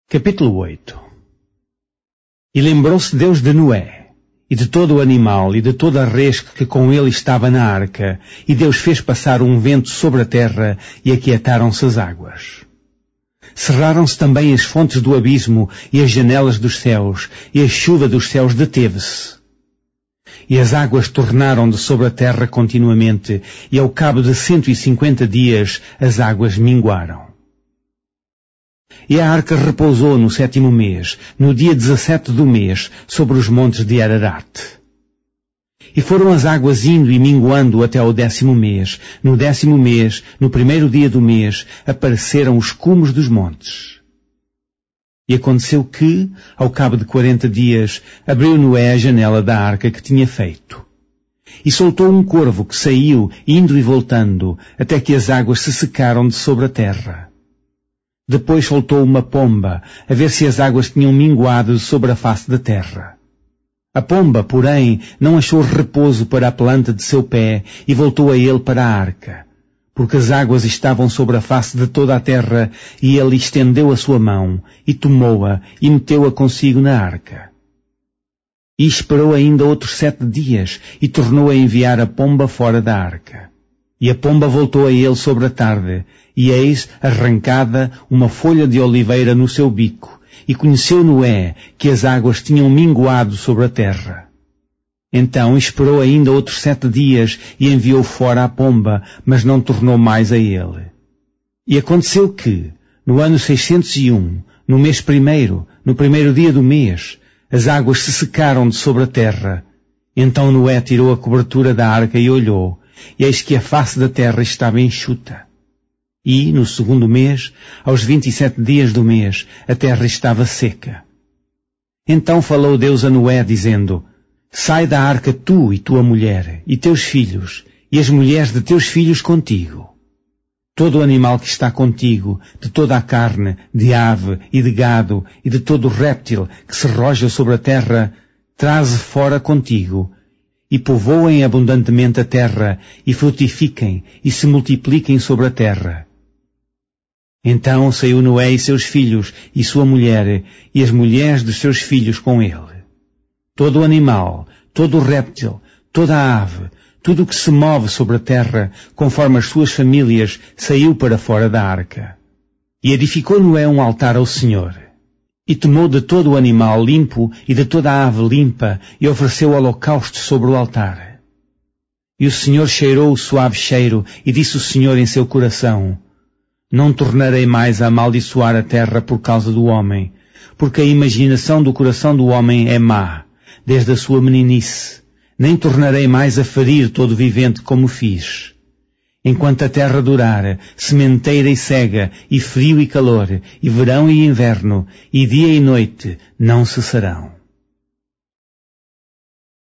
Capítulo 8. E lembrou-se Deus de Noé, e de todo o animal, e de toda a res que com ele estava na arca, e Deus fez passar um vento sobre a terra, e aquietaram-se as águas. Cerraram-se também as fontes do abismo, e as janelas dos céus, e a chuva dos céus deteve-se. E as águas tornaram de sobre a terra continuamente, e ao cabo de 150 dias as águas minguaram. E a arca repousou no 7º mês, no dia 17 do mês, sobre os montes de Ararat. E foram as águas indo e minguando até ao 10º mês. No 10º mês, no 1º dia do mês, apareceram os cumes dos montes. E aconteceu que, ao cabo de 40 dias, abriu Noé a janela da arca que tinha feito. E soltou um corvo que saiu, indo e voltando, até que as águas se secaram de sobre a terra. Depois soltou uma pomba, a ver se as águas tinham minguado sobre a face da terra. A pomba, porém, não achou repouso para a planta de seu pé e voltou a ele para a arca, porque as águas estavam sobre a face de toda a terra, e ele estendeu a sua mão, e tomou-a, e meteu-a consigo na arca. E esperou ainda outros 7 dias, e tornou a enviar a pomba fora da arca. E a pomba voltou a ele sobre a tarde, e eis arrancada uma folha de oliveira no seu bico, e conheceu Noé que as águas tinham minguado sobre a terra. Então esperou ainda outros 7 dias, e enviou fora a pomba, mas não tornou mais a ele. E aconteceu que, no ano 601, no mês primeiro, no 1º dia do mês, as águas se secaram de sobre a terra. Então Noé tirou a cobertura da arca e olhou, e eis que a face da terra estava enxuta. E, no 2º mês, aos 27 dias do mês, a terra estava seca. Então falou Deus a Noé, dizendo: Sai da arca tu e tua mulher, e teus filhos, e as mulheres de teus filhos contigo. Todo o animal que está contigo, de toda a carne, de ave e de gado, e de todo o réptil que se roja sobre a terra, traze fora contigo, e povoem abundantemente a terra, e frutifiquem, e se multipliquem sobre a terra. Então saiu Noé e seus filhos, e sua mulher, e as mulheres dos seus filhos com ele. Todo o animal, todo o réptil, toda a ave, tudo o que se move sobre a terra, conforme as suas famílias, saiu para fora da arca. E edificou Noé um altar ao Senhor. E tomou de todo o animal limpo e de toda a ave limpa, e ofereceu holocaustos sobre o altar. E o Senhor cheirou o suave cheiro, e disse o Senhor em seu coração: Não tornarei mais a amaldiçoar a terra por causa do homem, porque a imaginação do coração do homem é má, desde a sua meninice. Nem tornarei mais a ferir todo vivente como fiz. Enquanto a terra durar, sementeira e cega, e frio e calor, e verão e inverno, e dia e noite, não cessarão.